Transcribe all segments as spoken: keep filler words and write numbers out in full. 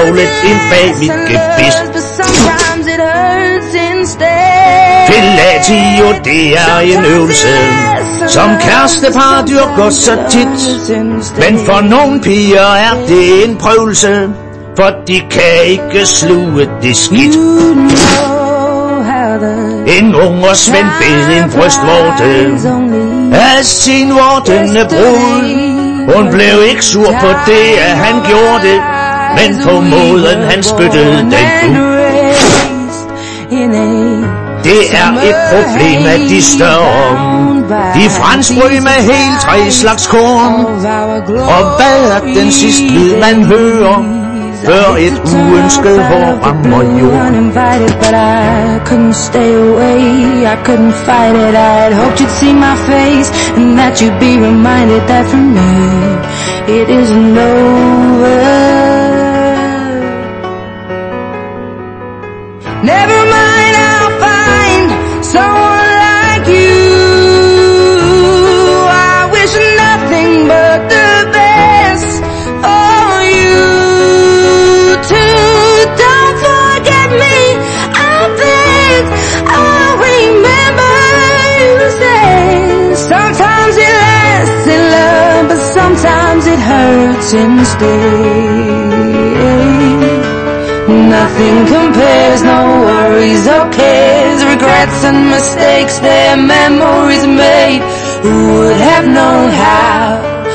knoglet ind bag mit gebis. Fellatio, det er en øvelse, som kærestepar dyrker så tit. Men for nogle piger er det en prøvelse, for de kan ikke sluge det skidt. En ung og svend bed en brystvorte af sin vortende brud. Hun blev ikke sur på det, at han gjorde det, men på måden han spyttede den ud. Det er et problem, at de større, de franskbrød med helt tre slags korn. Og hvad er den sidste lyd, man hører, før et uønsket hår rammer jorden? But I couldn't stay away, I couldn't fight it. I'd hoped you'd see my face, and that you'd be reminded that for me it isn't over. Never mind, I'll find someone like you. I wish nothing but the best for you too. Don't forget me, I beg. I remember you say sometimes it lasts in love, but sometimes it hurts instead. Nothing compares, no worries or cares, regrets and mistakes, their memories made. Who would have known how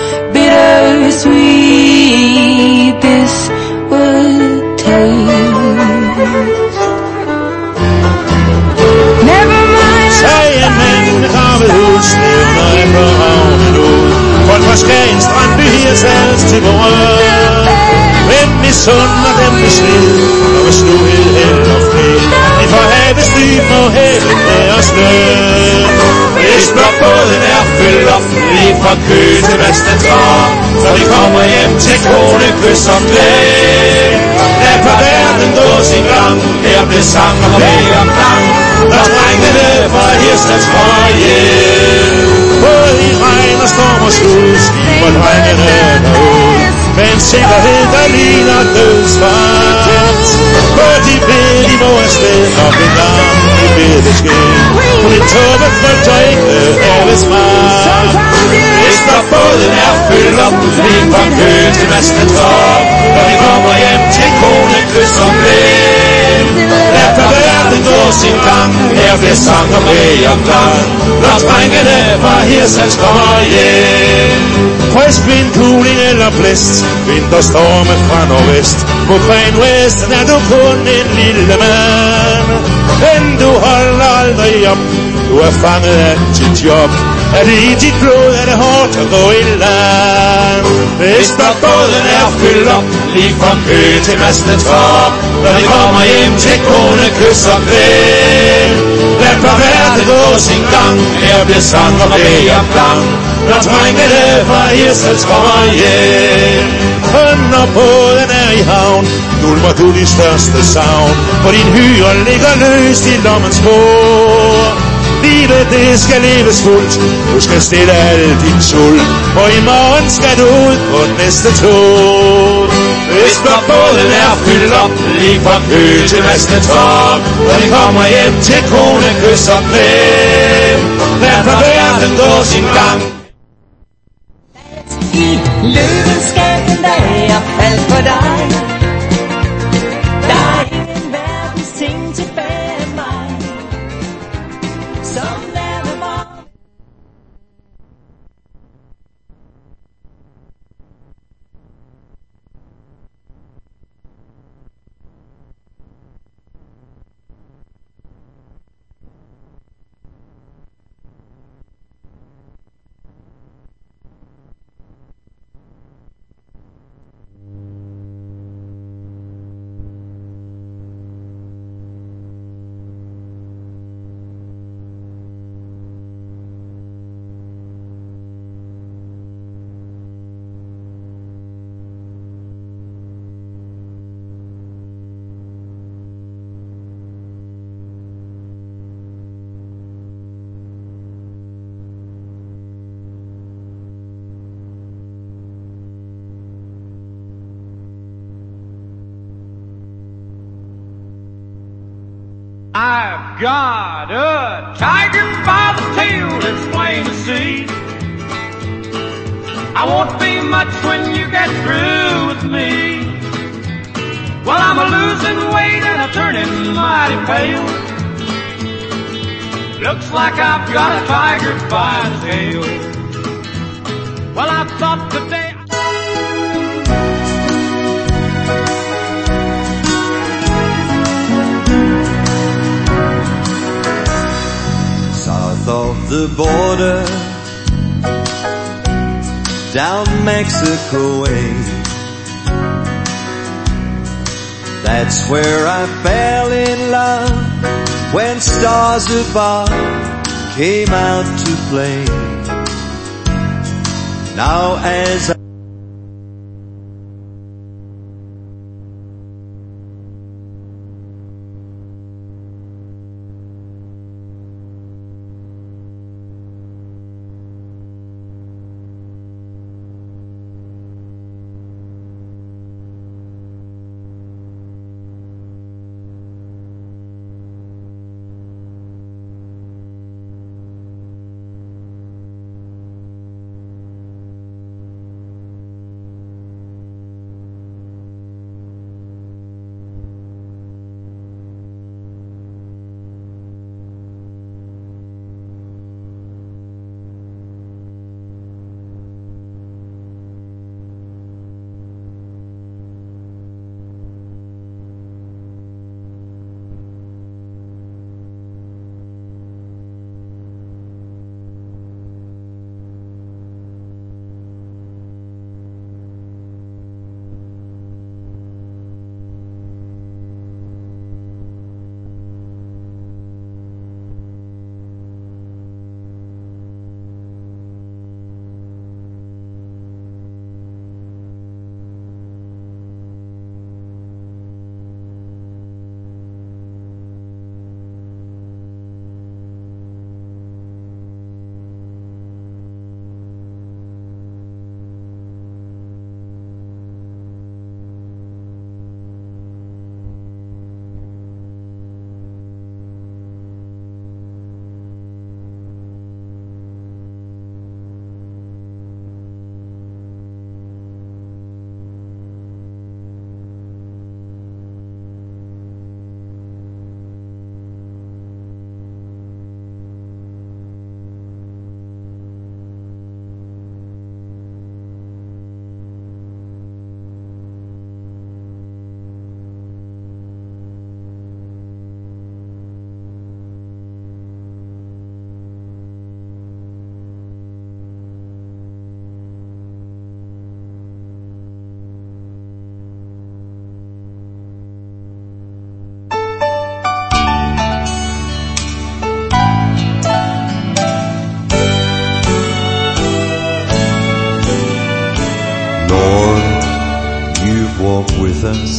bittersweet this would taste? Never mind. Sagde en mand med gravet hus, levner jeg på havnen ud. For hvor skal en strandby her tages til vores? Hvem misunder dem med slid, og hvis nu hed held og flid? I for havets dyb må havet med os ned. Hvis blot båden er fyldt op, lige fra Kø til Vestensborg, så vi kommer hjem til kone, kys og glæd. Lad på verden gå sin gang, her blev sang og væg og klang, når drengene fra Hirstens går hjem. Både i regn og storm og skud, skiber drengene derud, med en sikkerhed, der ligner dødsfart. For de ved, de må afsted, når vi larm i bedesked. For din tåbe frygter ikke havet smart. Hvis der båden er fyldt op, lige fra Kø til Vestensborg, når vi kommer hjem til kone, kys og glæd. Lad for verden gå sin gang, her bliver sang og væg og klang, når drengene fra Hirtshals kommer hjem. Frisk vind, kuling eller blæst, vinterstorme fra nordvest. På Crane West er du kun en lille mand, men du holder aldrig op, du er fanget af dit job. Er det i dit blod, er det hårdt at gå i land. Hvis blot båden er fyldt op, lige fra Kø til Vestensborg, når de kommer hjem til kone, kys og glæd. Lad for verden gå sin gang, her bliver sang og væg og klang, når drengene fra Hirtshals kommer hjem. Og når båden er i havn, dulmer du de største savn, for din hyre ligger løst i lommens bord. Livet det skal leves fuldt, du skal stille al din sult, og i morgen skal du ud på næste tog. Hvis blot båden er fyldt op, lige fra Kø til Vestensborg, når de kommer hjem til kone, kys og glæd. Lad for verden gå sin gang. I løvenskaben, der er faldt for dig. Der er ingen verdens ting tilbage af mig, som lader mig. I've got a tiger by the tail, it's plain to see. I won't be much when you get through with me. Well, I'm a losing weight and I'm turning mighty pale. Looks like I've got a tiger by the tail. Well, I thought today south of the border, down Mexico way. That's where I fell in love when stars above came out to play. Now as I with us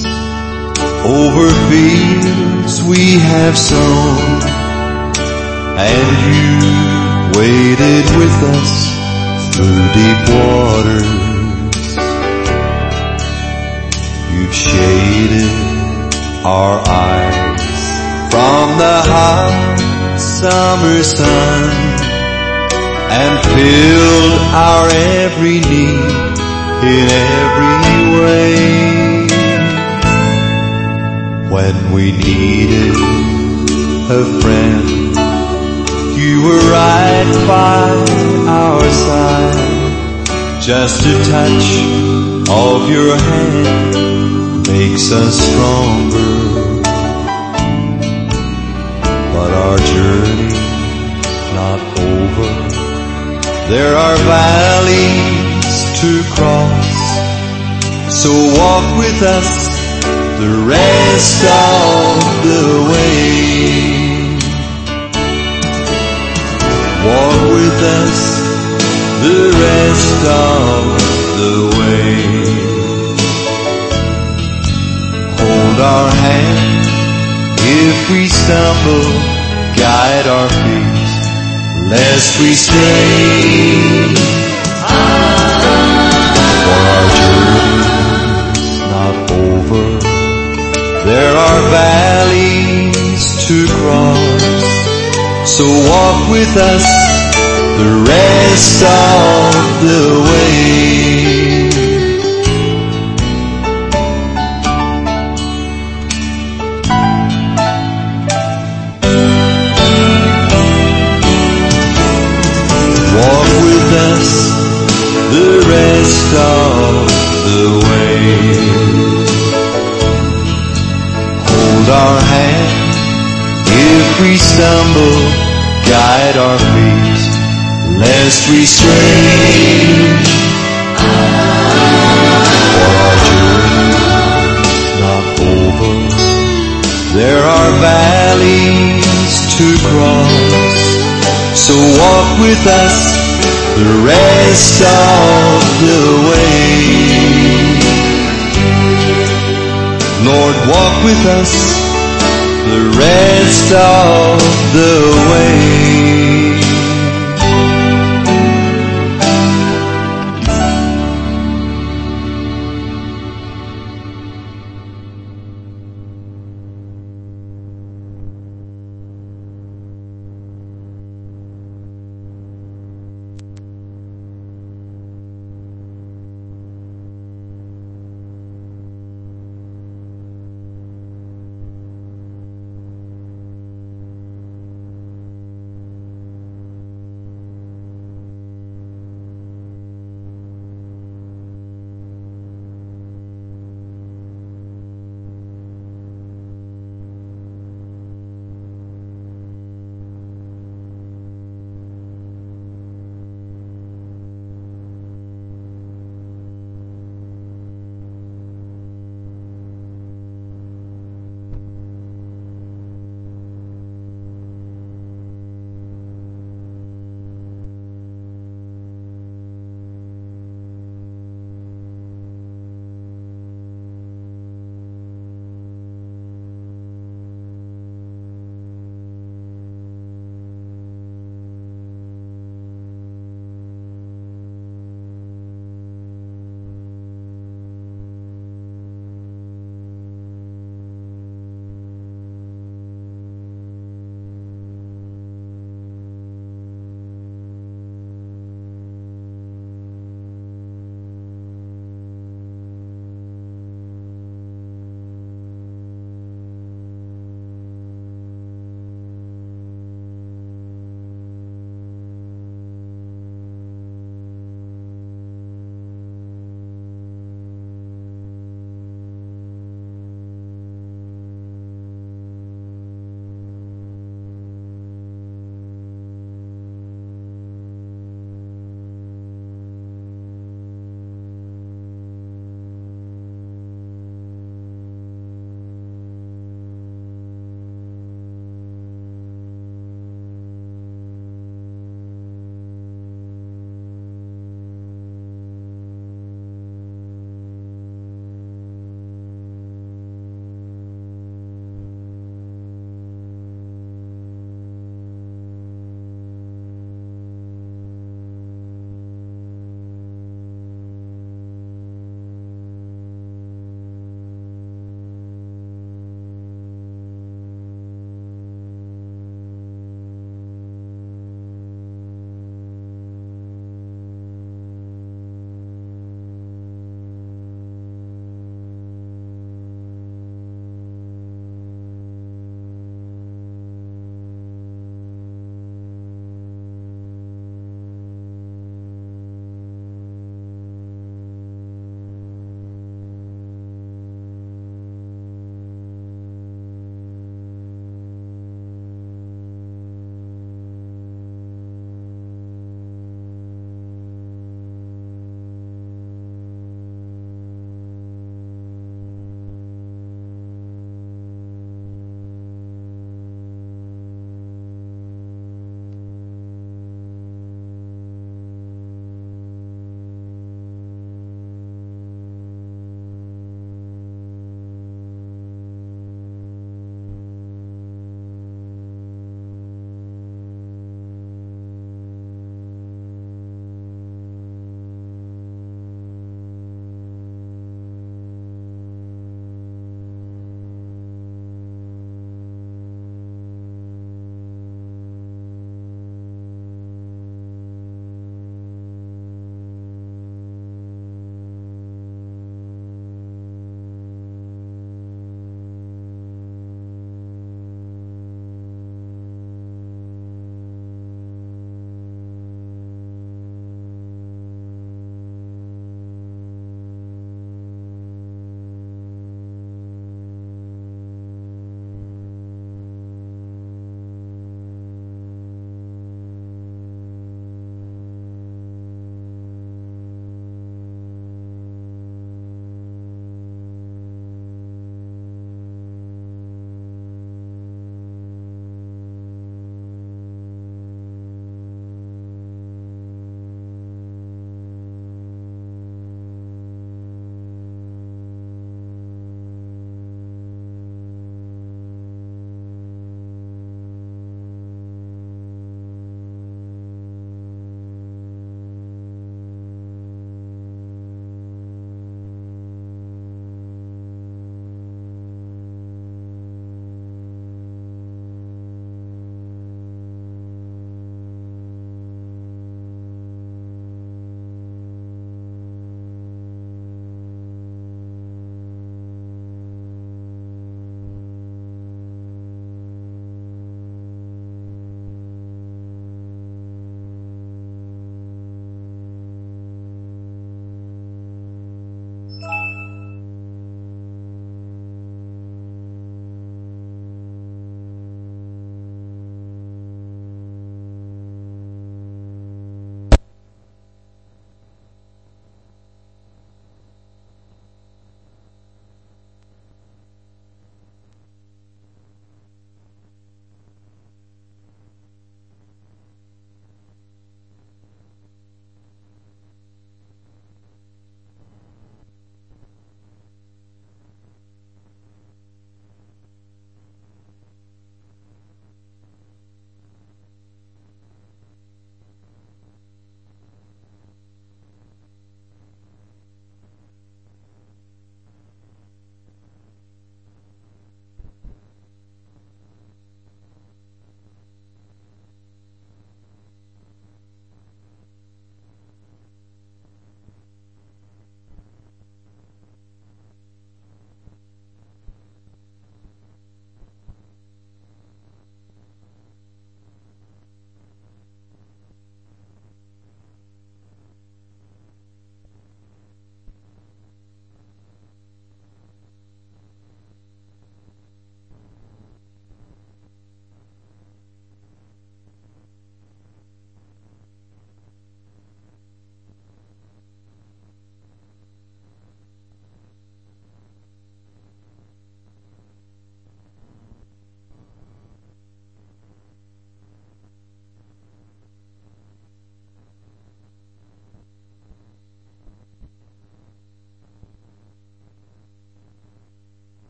over fields we have sown, and you waded with us through deep waters. You've shaded our eyes from the hot summer sun and filled our every need in every way. When we needed a friend, you were right by our side. Just a touch of your hand makes us stronger. But our journey's not over. There are valleys to cross, so walk with us the rest of the way. Walk with us the rest of the way. Hold our hand if we stumble, guide our feet lest we stray. For our journey's not over. There are valleys to cross. So walk with us the rest of the way. Walk with us the rest of the way. Hold our hand if we stumble, guide our feet lest we stray. For our journey's not over, there are valleys to cross. So walk with us the rest of the way. Lord, walk with us the rest of the way.